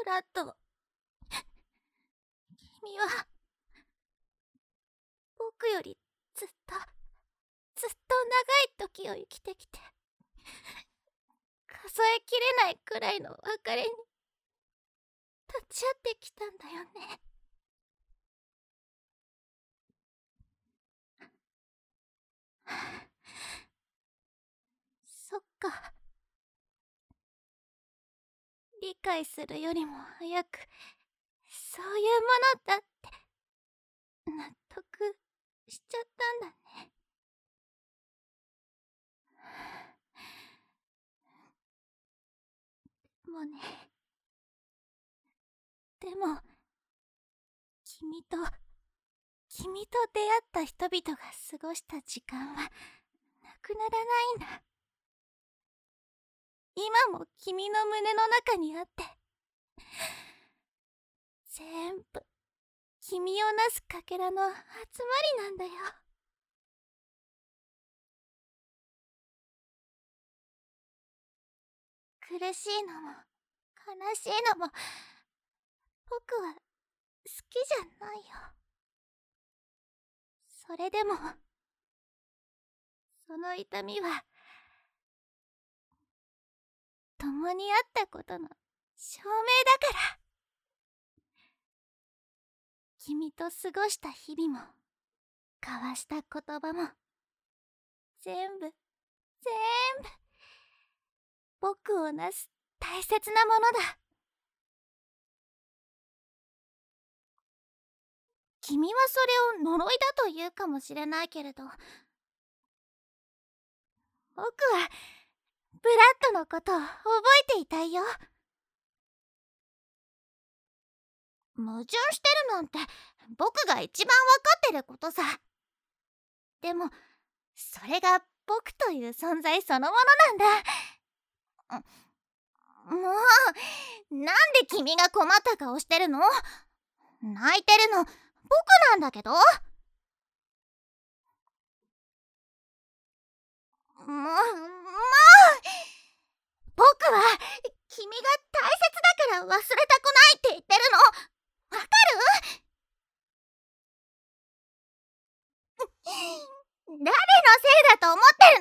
ラッド、君は僕よりずっと長い時を生きてきて、数えきれないくらいの別れに立ち会ってきたんだよね。そっか。理解するよりも早くそういうものだって納得しちゃったんだね。もうね、でも君と出会った人々が過ごした時間はなくならないんだ。今も君の胸の中にあって、全部君をなすかけらの集まりなんだよ。苦しいのも悲しいのも僕は好きじゃないよ。それでもその痛みは共にあったことの証明だから。君と過ごした日々も交わした言葉も全部僕をなす大切なものだ。君はそれを呪いだと言うかもしれないけれど、僕はブラッドのことを覚えていたいよ。矛盾してるなんて僕が一番わかってることさ。でもそれが僕という存在そのものなんだ。もうなんで君が困った顔してるの？泣いてるの僕なんだけど。僕は君が大切だから忘れたくないって言ってるの。わかる？誰のせいだと思ってる